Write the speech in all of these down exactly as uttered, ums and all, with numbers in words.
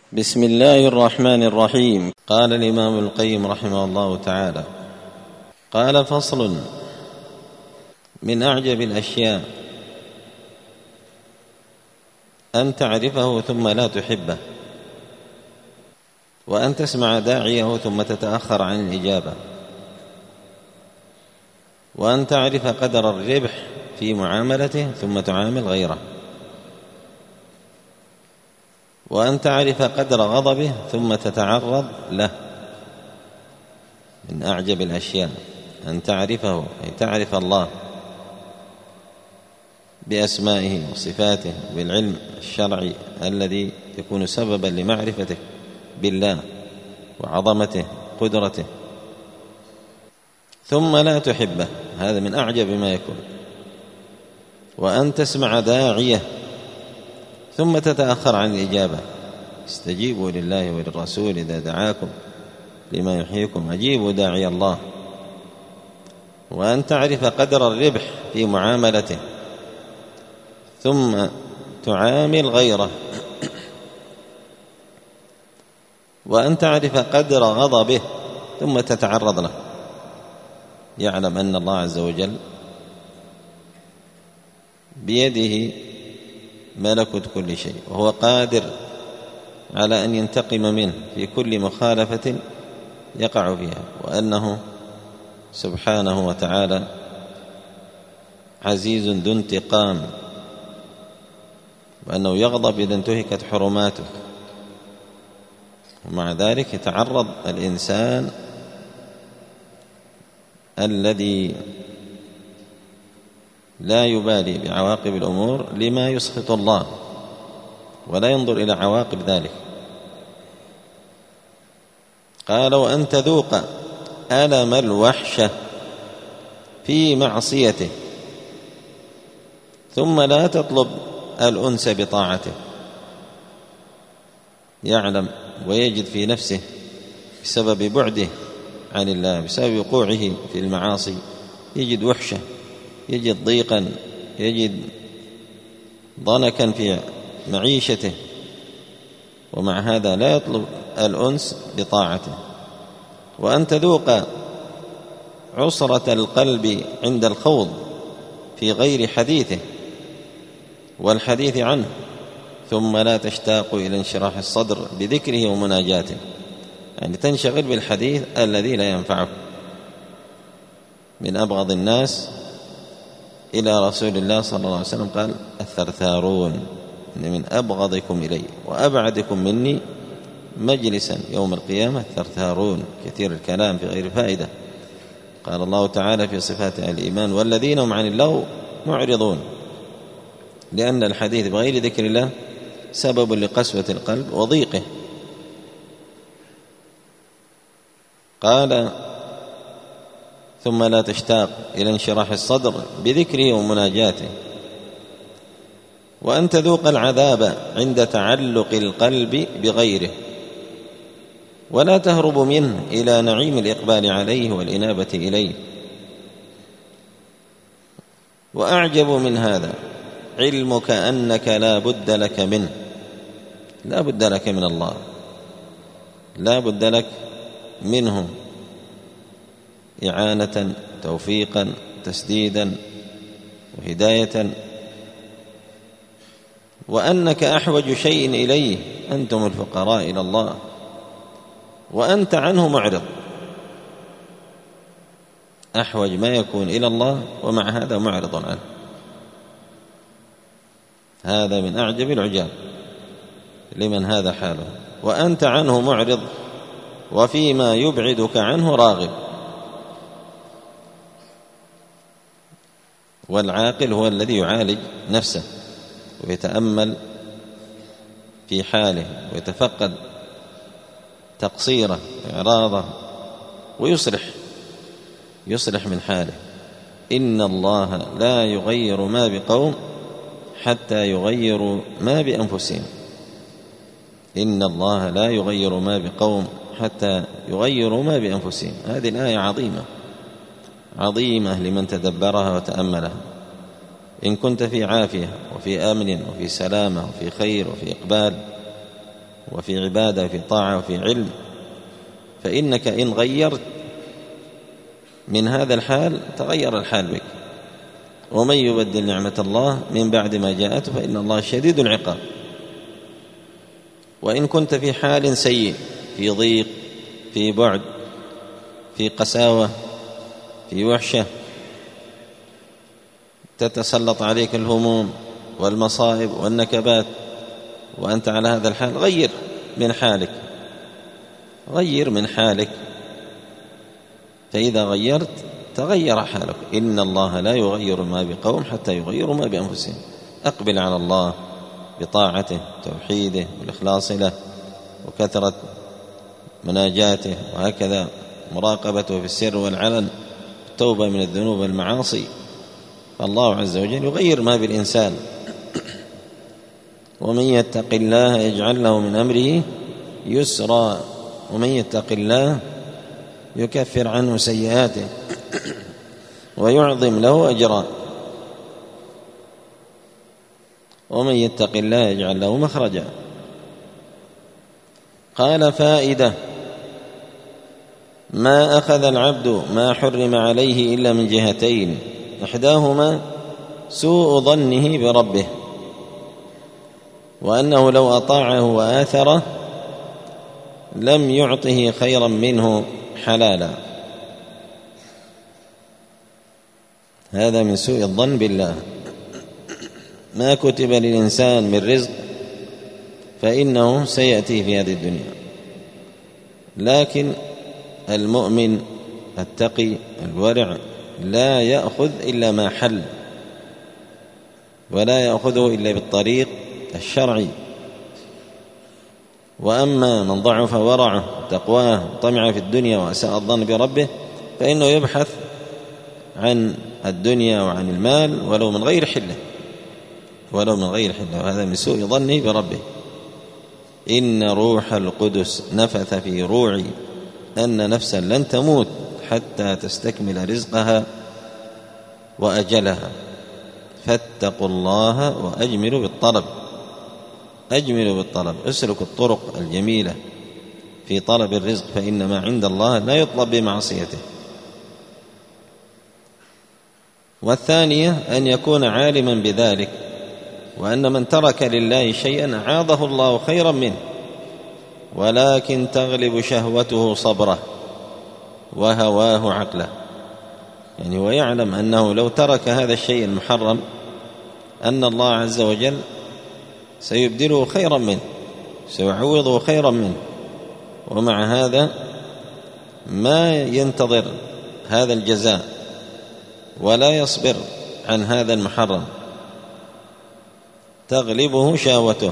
بسم الله الرحمن الرحيم. قال الإمام القيم رحمه الله تعالى: قال: فصل: من أعجب الأشياء أن تعرفه ثم لا تحبه، وأن تسمع داعيه ثم تتأخر عن الإجابة، وأن تعرف قدر الربح في معاملته ثم تعامل غيره، وأن تعرف قدر غضبه ثم تتعرض له. من أعجب الأشياء أن تعرفه، أي تعرف الله بأسمائه وصفاته بالعلم الشرعي الذي يكون سببا لمعرفتك بالله وعظمته قدرته، ثم لا تحبه، هذا من أعجب ما يكون. وأن تسمع داعيه ثم تتأخر عن الإجابة، استجيبوا لله وللرسول إذا دعاكم لما يحييكم، أجيبوا داعي الله. وأن تعرف قدر الربح في معاملته ثم تعامل غيره، وأن تعرف قدر غضبه ثم تتعرض له. يعلم أن الله عز وجل بيده ملكوت كل شيء، وهو قادر على أن ينتقم منه في كل مخالفة يقع فيها، وأنه سبحانه وتعالى عزيز ذو انتقام، وأنه يغضب إذا انتهكت حرماته. ومع ذلك يتعرض الإنسان الذي لا يبالي بعواقب الأمور لما يسخط الله، ولا ينظر إلى عواقب ذلك. قال: وأن تذوق ألم الوحشة في معصيته ثم لا تطلب الأنس بطاعته. يعلم ويجد في نفسه بسبب بعده عن الله، بسبب وقوعه في المعاصي، يجد وحشة، يجد ضيقا، يجد ضنكا في معيشته، ومع هذا لا يطلب الأنس بطاعته. وأن تذوق عسرة القلب عند الخوض في غير حديثه والحديث عنه، ثم لا تشتاق إلى انشراح الصدر بذكره ومناجاته، يعني تنشغل بالحديث الذي لا ينفعك. من أبغض الناس إلى رسول الله صلى الله عليه وسلم قال: الثرثارون، من أبغضكم إلي وأبعدكم مني مجلسا يوم القيامة الثرثارون، كثير الكلام في غير فائدة. قال الله تعالى في صفات أهل الإيمان: والذين هم عن اللغو معرضون، لأن الحديث بغير ذكر الله سبب لقسوة القلب وضيقه. قال: ثم لا تشتاق إلى انشراح الصدر بذكره ومناجاته. وأن تذوق العذاب عند تعلق القلب بغيره، ولا تهرب منه إلى نعيم الإقبال عليه والإنابة إليه. وأعجب من هذا علمك أنك لا بد لك منه، لا بد لك من الله، لا بد لك منه إعانة، توفيقا، تسديدا وهداية، وأنك أحوج شيء إليه، أنتم الفقراء إلى الله، وأنت عنه معرض، أحوج ما يكون إلى الله ومع هذا معرض عنه. هذا من أعجب العجاب لمن هذا حاله، وأنت عنه معرض وفيما يبعدك عنه راغب. والعاقل هو الذي يعالج نفسه ويتأمل في حاله ويتفقد تقصيره وإعراضه ويصلح يصلح من حاله. إن الله لا يغير ما بقوم حتى يغيروا ما بأنفسهم. إن الله لا يغير ما بقوم حتى يغيروا ما بأنفسهم. هذه الآية عظيمة عظيمة لمن تدبرها وتأملها. إن كنت في عافية وفي أمن وفي سلامة وفي خير وفي إقبال وفي عبادة وفي طاعة وفي علم، فإنك إن غيرت من هذا الحال تغير الحال بك. ومن يبدل نعمة الله من بعد ما جاءته فإن الله شديد العقاب. وإن كنت في حال سيء، في ضيق، في بعد، في قساوة، في وحشة، تتسلط عليك الهموم والمصائب والنكبات وأنت على هذا الحال، غير من حالك، غير من حالك، فإذا غيرت تغير حالك. إن الله لا يغير ما بقوم حتى يغيروا ما بأنفسهم. أقبل على الله بطاعته، توحيده والإخلاص له، وكثرة مناجاته، وهكذا مراقبته في السر والعلن، التوبة من الذنوب والمعاصي، فالله عز وجل يغير ما بالإنسان. ومن يتق الله يجعل له من أمره يسرا. ومن يتق الله يكفر عنه سيئاته ويعظم له أجرا. ومن يتق الله يجعل له مخرجا. قال: فائدة: ما أخذ العبد ما حرم عليه إلا من جهتين، إحداهما سوء ظنه بربه، وأنه لو أطاعه وآثره لم يعطه خيرا منه حلالا. هذا من سوء الظن بالله. ما كتب للإنسان من رزق فإنه سيأتي في هذه الدنيا، لكن المؤمن التقي الورع لا يأخذ إلا ما حل، ولا يأخذه إلا بالطريق الشرعي. وأما من ضعف ورعه تقواه طمع في الدنيا وأساء الظن بربه فإنه يبحث عن الدنيا وعن المال ولو من غير حله، ولو من غير حله، وهذا من سوء ظنه بربه. إن روح القدس نفث في روعي أن نفسا لن تموت حتى تستكمل رزقها وأجلها، فاتقوا الله وأجملوا بالطلب. أجملوا بالطلب، اسلكوا الطرق الجميلة في طلب الرزق، فإن ما عند الله لا يطلب بمعصيته. والثانية أن يكون عالما بذلك، وأن من ترك لله شيئا عاضه الله خيرا منه، ولكن تغلب شهوته صبره وهواه عقله. يعني ويعلم أنه لو ترك هذا الشيء المحرم أن الله عز وجل سيبدله خيرا منه، سيعوضه خيرا منه، ومع هذا ما ينتظر هذا الجزاء ولا يصبر عن هذا المحرم، تغلبه شهوته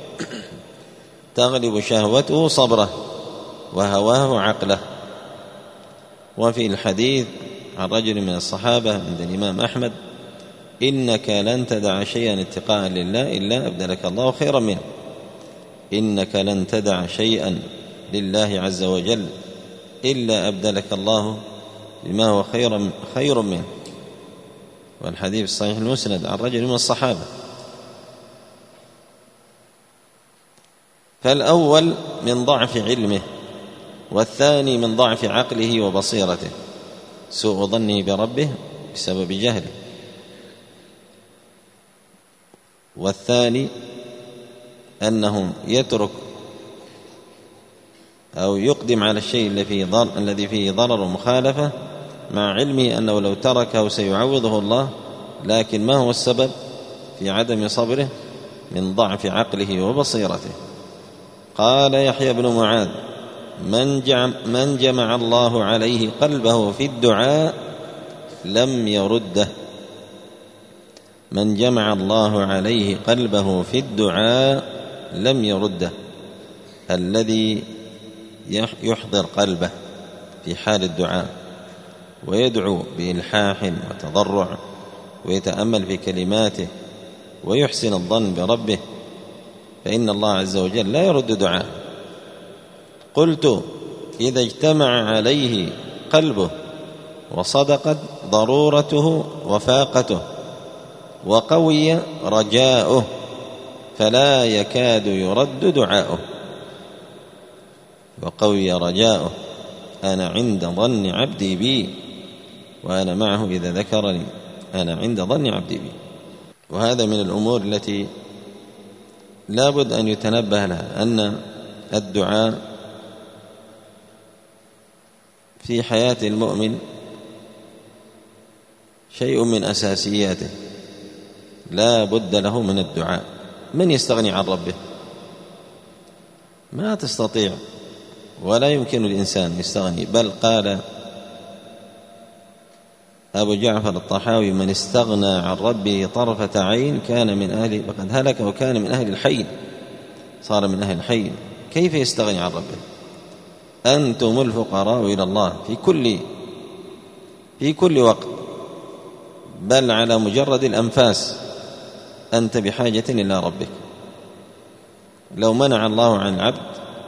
تغلب شهوته صبره وهواه عقله. وفي الحديث عن رجل من الصحابة عند الإمام أحمد: إنك لن تدع شيئا اتقاء لله إلا أبدلك الله خيرا منه. إنك لن تدع شيئا لله عز وجل إلا أبدلك الله بما هو خير خير منه. والحديث الصحيح المسند عن رجل من الصحابة. فالأول من ضعف علمه، والثاني من ضعف عقله وبصيرته، سوء ظنه بربه بسبب جهله. والثاني أنه يترك أو يقدم على الشيء الذي فيه ضرر ومخالفة مع علمه أنه لو تركه سيعوضه الله، لكن ما هو السبب في عدم صبره؟ من ضعف عقله وبصيرته. قال يحيى بن معاذ: من جمع, من جمع الله عليه قلبه في الدعاء لم يرده. من جمع الله عليه قلبه في الدعاء لم يرده. الذي يحضر قلبه في حال الدعاء ويدعو بإلحاح وتضرع ويتأمل في كلماته ويحسن الظن بربه، فإن الله عز وجل لا يرد دعاءه. قلت: إذا اجتمع عليه قلبه وصدقت ضرورته وفاقته وقوي رجاؤه فلا يكاد يرد دعاؤه. وقوي رجاؤه: أنا عند ظن عبدي بي وأنا معه إذا ذكرني. أنا عند ظن عبدي بي. وهذا من الأمور التي لا بد أن يتنبه لها، أن الدعاء في حياة المؤمن شيء من أساسياته، لا بد له من الدعاء. من يستغني عن ربه؟ ما تستطيع ولا يمكن الإنسان يستغني. بل قال أبو جعفر الطحاوي: من استغنى عن ربه طرفة عين كان من أهل فقد هلك وكان من أهل الحي، صار من أهل الحي. كيف يستغني عن ربه؟ أنتم الفقراء إلى الله في كل في كل وقت، بل على مجرد الأنفاس أنت بحاجة إلى ربك. لو منع الله عن العبد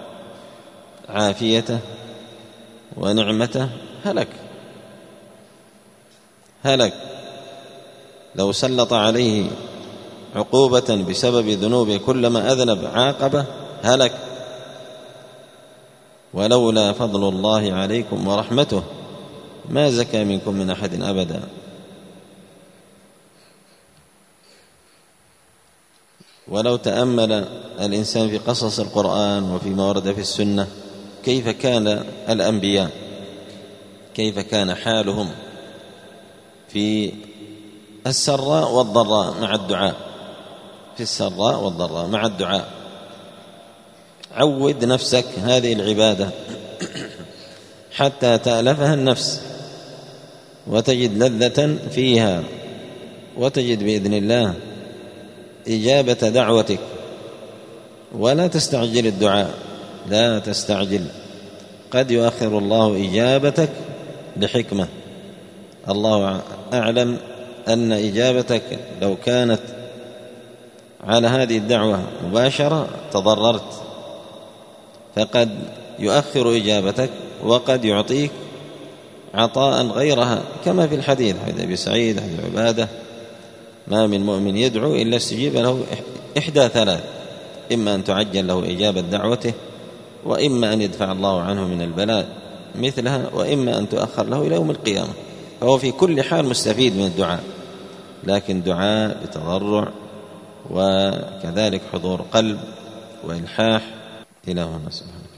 عافيته ونعمته هلك هلك لو سلط عليه عقوبة بسبب ذنوبه، كلما أذنب عاقبه هلك. ولولا فضل الله عليكم ورحمته ما زكى منكم من أحد أبدا. ولو تأمل الإنسان في قصص القرآن وفيما ورد في السنة كيف كان الأنبياء، كيف كان حالهم في السراء والضراء مع الدعاء، في السراء والضراء مع الدعاء. عود نفسك هذه العبادة حتى تألفها النفس وتجد لذة فيها، وتجد بإذن الله إجابة دعوتك. ولا تستعجل الدعاء، لا تستعجل، قد يؤخر الله إجابتك بحكمة. الله أعلم أن إجابتك لو كانت على هذه الدعوة مباشرة تضررت، فقد يؤخر إجابتك وقد يعطيك عطاء غيرها، كما في الحديث حديث أبي سعيد حديث عبادة: ما من مؤمن يدعو إلا استجيب له إحدى ثلاث: إما أن تعجل له إجابة دعوته، وإما أن يدفع الله عنه من البلاء مثلها، وإما أن تؤخر له إلى يوم القيامة. فهو في كل حال مستفيد من الدعاء، لكن دعاء بتضرع وكذلك حضور قلب وإلحاح. إلهنا سبحانه.